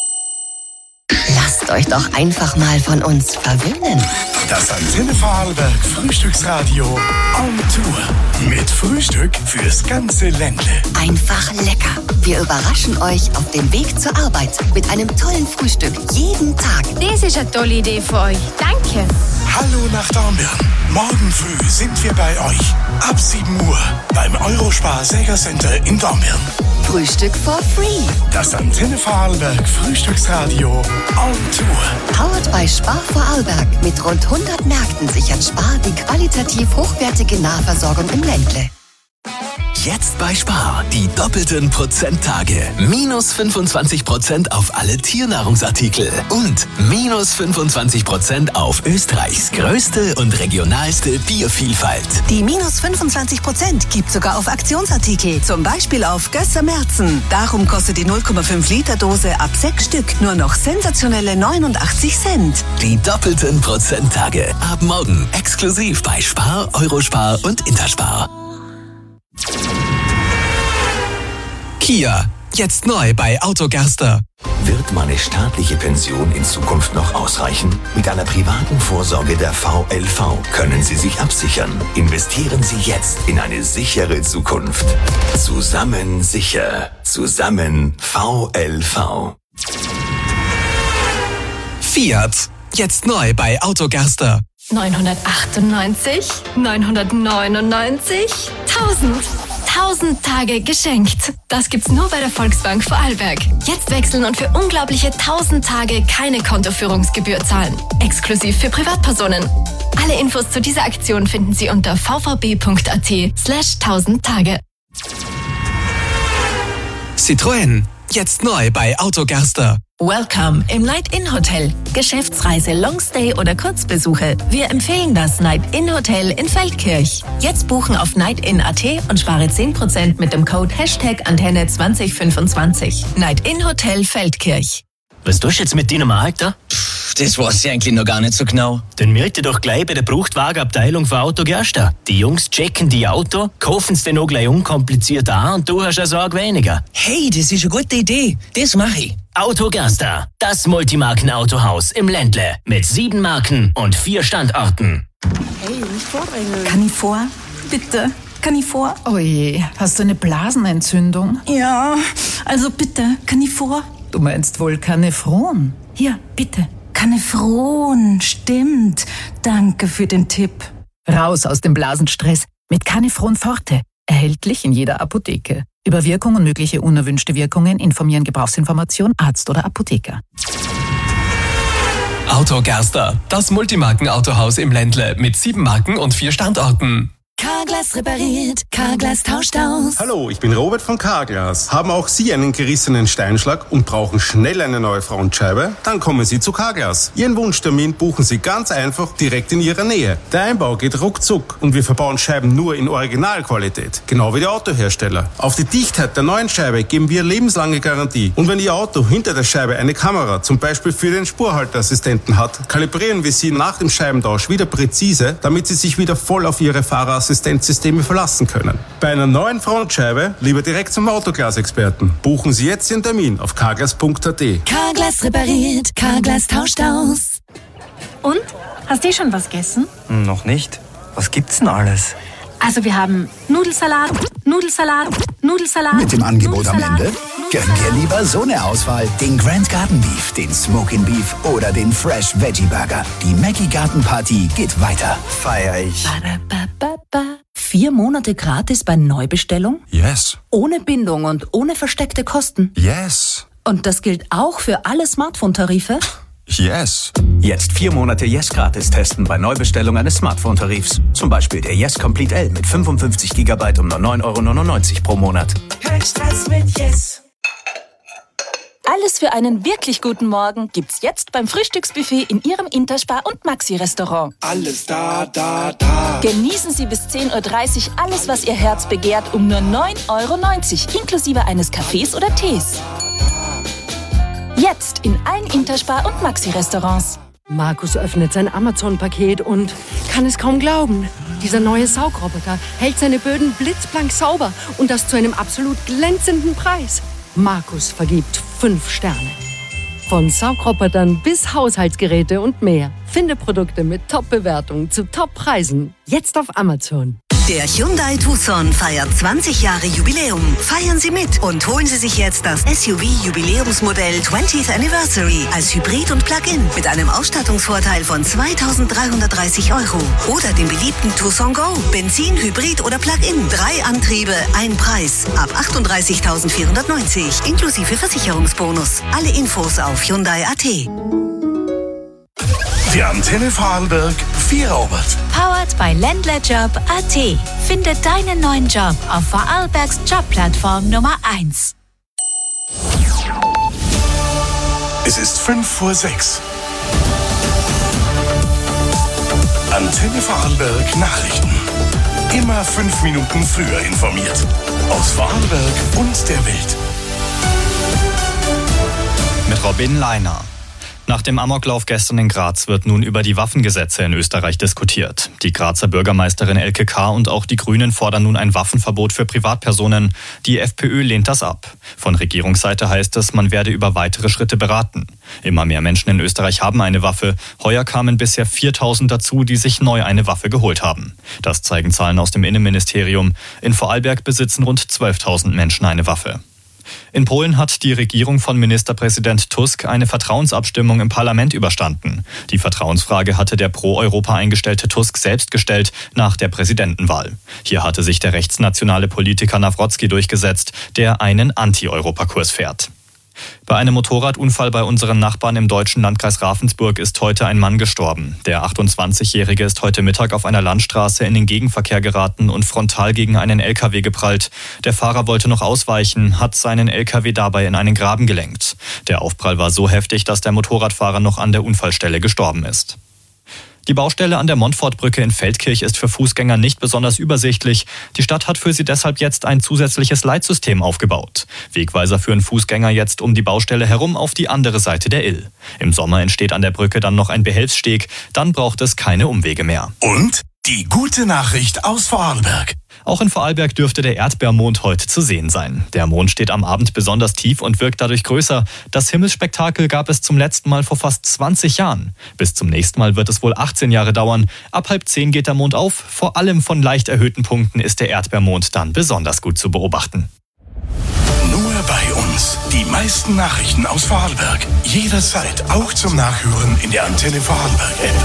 Lasst euch doch einfach mal von uns verwöhnen. Das Antenne Vorarlberg Frühstücksradio on Tour. Mit Frühstück fürs ganze Ländle. Einfach lecker. Wir überraschen euch auf dem Weg zur Arbeit mit einem tollen Frühstück jeden Tag. Das ist eine tolle Idee für euch. Danke. Hallo nach Dornbirn. Morgen früh sind wir bei euch. Ab sieben Uhr beim Eurospar Säger Center in Dornbirn. Frühstück for free. Das Antenne Vorarlberg Frühstücksradio on Tour. Powered by Spar Vorarlberg. Mit rund hundert Märkten sichert Spar die qualitativ hochwertige Nahversorgung im Ländle. Jetzt bei Spar die doppelten Prozenttage. Minus fünfundzwanzig Prozent auf alle Tiernahrungsartikel und minus fünfundzwanzig Prozent auf Österreichs größte und regionalste Biervielfalt. Die minus fünfundzwanzig Prozent gibt sogar auf Aktionsartikel, zum Beispiel auf Gösser Merzen. Darum kostet die null Komma fünf Liter Dose ab sechs Stück nur noch sensationelle neunundachtzig Cent. Die doppelten Prozenttage. Ab morgen exklusiv bei Spar, Eurospar und Interspar. Kia, jetzt neu bei Autogerster. Wird meine staatliche Pension in Zukunft noch ausreichen? Mit einer privaten Vorsorge der V L V können Sie sich absichern. Investieren Sie jetzt in eine sichere Zukunft. Zusammen sicher. Zusammen V L V. Fiat, jetzt neu bei Autogerster. neunhundertachtundneunzig, neunhundertneunundneunzig, tausend. tausend Tage geschenkt. Das gibt's nur bei der Volksbank Vorarlberg. Jetzt wechseln und für unglaubliche tausend Tage keine Kontoführungsgebühr zahlen. Exklusiv für Privatpersonen. Alle Infos zu dieser Aktion finden Sie unter vvb.at slash tausend Tage. Citroën, jetzt neu bei Autogerster. Welcome im Night-In-Hotel. Geschäftsreise, Longstay oder Kurzbesuche. Wir empfehlen das Night-In-Hotel in Feldkirch. Jetzt buchen auf nightin punkt at und spare zehn Prozent mit dem Code Hashtag Antenne zwanzig fünfundzwanzig. Night-In-Hotel Feldkirch. Was tust du jetzt mit deinem Alter? Das weiß ich eigentlich noch gar nicht so genau. Dann melde dich doch gleich bei der Bruchtwagenabteilung von Autogerster. Die Jungs checken die Auto, kaufen es dann auch gleich unkompliziert an und du hast eine Sorge weniger. Hey, das ist eine gute Idee. Das mache ich. Autogerster, das Multimarken-Autohaus im Ländle mit sieben Marken und vier Standorten. Hey, nicht vorbringen. Kann ich vor? Bitte. Kann ich vor? Oh je, hast du eine Blasenentzündung? Ja, also bitte, kann ich vor? Du meinst wohl Canefron? Hier, bitte. Canefron, stimmt. Danke für den Tipp. Raus aus dem Blasenstress mit Canefron Forte. Erhältlich in jeder Apotheke. Über Wirkung und mögliche unerwünschte Wirkungen informieren Gebrauchsinformation, Arzt oder Apotheker. Autogerster, das Multimarken-Autohaus im Ländle mit sieben Marken und vier Standorten. Carglass repariert, Carglass tauscht aus. Hallo, ich bin Robert von Carglass. Haben auch Sie einen gerissenen Steinschlag und brauchen schnell eine neue Frontscheibe? Dann kommen Sie zu Carglass. Ihren Wunschtermin buchen Sie ganz einfach direkt in Ihrer Nähe. Der Einbau geht ruckzuck und wir verbauen Scheiben nur in Originalqualität. Genau wie die Autohersteller. Auf die Dichtheit der neuen Scheibe geben wir lebenslange Garantie. Und wenn Ihr Auto hinter der Scheibe eine Kamera, zum Beispiel für den Spurhalteassistenten hat, kalibrieren wir Sie nach dem Scheibentausch wieder präzise, damit Sie sich wieder voll auf Ihre Fahrerassistenzsysteme verlassen können. Bei einer neuen Frontscheibe lieber direkt zum Autoglas-Experten. Buchen Sie jetzt den Termin auf carglass punkt at. Carglass repariert, Carglass tauscht aus. Und? Hast du schon was gegessen? Noch nicht. Was gibt's denn alles? Also wir haben Nudelsalat, Nudelsalat, Nudelsalat. Mit dem Angebot am Nudelsalat. Ende? Gönn dir lieber so eine Auswahl. Den Grand Garden Beef, den Smokin' Beef oder den Fresh Veggie Burger. Die Maggie Garten Party geht weiter. Feier ich. Vier Monate gratis bei Neubestellung? Yes. Ohne Bindung und ohne versteckte Kosten? Yes. Und das gilt auch für alle Smartphone-Tarife? Yes. Jetzt vier Monate Yes gratis testen bei Neubestellung eines Smartphone-Tarifs. Zum Beispiel der Yes Complete L mit fünfundfünfzig Gigabyte um nur neun Euro neunundneunzig pro Monat. Kein Stress mit Yes. Alles für einen wirklich guten Morgen gibt's jetzt beim Frühstücksbuffet in Ihrem Interspar und Maxi-Restaurant. Alles da, da, da. Genießen Sie bis zehn Uhr dreißig alles, was Ihr Herz begehrt, um nur neun Euro neunzig, inklusive eines Kaffees oder Tees. Jetzt in allen Interspar- und Maxi-Restaurants. Markus öffnet sein Amazon-Paket und kann es kaum glauben. Dieser neue Saugroboter hält seine Böden blitzblank sauber und das zu einem absolut glänzenden Preis. Markus vergibt fünf Sterne. Von Saugrobotern bis Haushaltsgeräte und mehr. Finde Produkte mit Top-Bewertungen zu Top-Preisen. Jetzt auf Amazon. Der Hyundai Tucson feiert zwanzig Jahre Jubiläum. Feiern Sie mit und holen Sie sich jetzt das S U V-Jubiläumsmodell twentieth Anniversary als Hybrid und Plug-in mit einem Ausstattungsvorteil von zweitausenddreihundertdreißig Euro. Oder den beliebten Tucson Go. Benzin, Hybrid oder Plug-in. Drei Antriebe, ein Preis. Ab achtunddreißigtausendvierhundertneunzig inklusive Versicherungsbonus. Alle Infos auf Hyundai punkt at. Die Antenne Vorarlberg Vierobert. Powered by Ländlerjob punkt at. Finde deinen neuen Job auf Vorarlbergs Jobplattform Nummer eins. Es ist fünf vor sechs. Antenne Vorarlberg Nachrichten. Immer fünf Minuten früher informiert. Aus Vorarlberg und der Welt. Mit Robin Leiner. Nach dem Amoklauf gestern in Graz wird nun über die Waffengesetze in Österreich diskutiert. Die Grazer Bürgermeisterin Elke K. und auch die Grünen fordern nun ein Waffenverbot für Privatpersonen. Die FPÖ lehnt das ab. Von Regierungsseite heißt es, man werde über weitere Schritte beraten. Immer mehr Menschen in Österreich haben eine Waffe. Heuer kamen bisher viertausend dazu, die sich neu eine Waffe geholt haben. Das zeigen Zahlen aus dem Innenministerium. In Vorarlberg besitzen rund zwölftausend Menschen eine Waffe. In Polen hat die Regierung von Ministerpräsident Tusk eine Vertrauensabstimmung im Parlament überstanden. Die Vertrauensfrage hatte der pro Europa eingestellte Tusk selbst gestellt nach der Präsidentenwahl. Hier hatte sich der rechtsnationale Politiker Nawrocki durchgesetzt, der einen Anti-Europa-Kurs fährt. Bei einem Motorradunfall bei unseren Nachbarn im deutschen Landkreis Ravensburg ist heute ein Mann gestorben. Der achtundzwanzigjährige ist heute Mittag auf einer Landstraße in den Gegenverkehr geraten und frontal gegen einen L K W geprallt. Der Fahrer wollte noch ausweichen, hat seinen L K W dabei in einen Graben gelenkt. Der Aufprall war so heftig, dass der Motorradfahrer noch an der Unfallstelle gestorben ist. Die Baustelle an der Montfortbrücke in Feldkirch ist für Fußgänger nicht besonders übersichtlich. Die Stadt hat für sie deshalb jetzt ein zusätzliches Leitsystem aufgebaut. Wegweiser führen Fußgänger jetzt um die Baustelle herum auf die andere Seite der Ill. Im Sommer entsteht an der Brücke dann noch ein Behelfssteg, dann braucht es keine Umwege mehr. Und die gute Nachricht aus Vorarlberg. Auch in Vorarlberg dürfte der Erdbeermond heute zu sehen sein. Der Mond steht am Abend besonders tief und wirkt dadurch größer. Das Himmelsspektakel gab es zum letzten Mal vor fast zwanzig Jahren. Bis zum nächsten Mal wird es wohl achtzehn Jahre dauern. Ab halb zehn geht der Mond auf. Vor allem von leicht erhöhten Punkten ist der Erdbeermond dann besonders gut zu beobachten. Nur bei uns. Die meisten Nachrichten aus Vorarlberg. Jederzeit auch zum Nachhören in der Antenne Vorarlberg-App.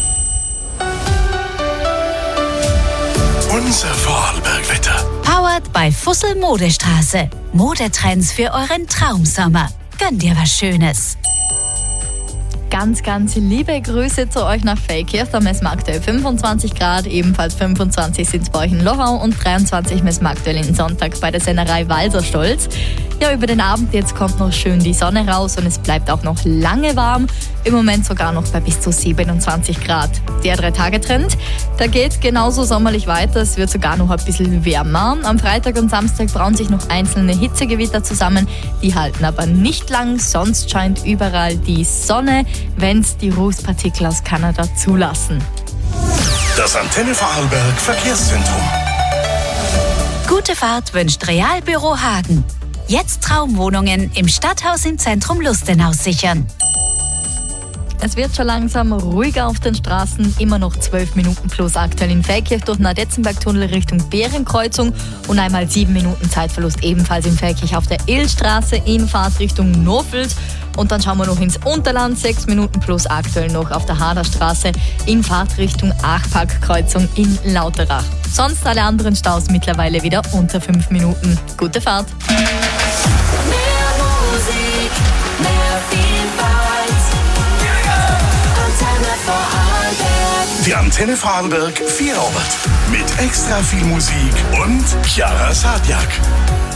Unser Vorarlberg-Wetter. Powered by Fussel Modestraße. Modetrends für euren Traumsommer. Gönn dir was Schönes. Ganz, ganz liebe Grüße zu euch nach Feldkirch. Da messen wir aktuell fünfundzwanzig Grad, ebenfalls fünfundzwanzig sind es bei euch in Lochau und dreiundzwanzig messen wir aktuell in Sonntag bei der Sennerei Walserstolz. Ja, über den Abend jetzt kommt noch schön die Sonne raus und es bleibt auch noch lange warm. Im Moment sogar noch bei bis zu siebenundzwanzig Grad. Der Drei-Tage-Trend, der geht genauso sommerlich weiter. Es wird sogar noch ein bisschen wärmer. Am Freitag und Samstag brauen sich noch einzelne Hitzegewitter zusammen. Die halten aber nicht lang, sonst scheint überall die Sonne, wenn es die Rußpartikel aus Kanada zulassen. Das Antenne Vorarlberg Verkehrszentrum. Gute Fahrt wünscht Realbüro Hagen. Jetzt Traumwohnungen im Stadthaus im Zentrum Lustenau sichern. Es wird schon langsam ruhiger auf den Straßen. Immer noch zwölf Minuten plus aktuell in Feldkirch durch den Nadetzenberg-Tunnel Richtung Bärenkreuzung und einmal sieben Minuten Zeitverlust ebenfalls in Feldkirch auf der Illstraße in Fahrtrichtung Nofeld. Und dann schauen wir noch ins Unterland. Sechs Minuten plus aktuell noch auf der Haderstraße in Fahrtrichtung Achparkkreuzung in Lauterach. Sonst alle anderen Staus mittlerweile wieder unter fünf Minuten. Gute Fahrt. Mehr Musik, mehr Vielfalt. Antenne Vorarlberg. Die Antenne Vorarlberg Vierabend mit extra viel Musik und Chiara Sadjak.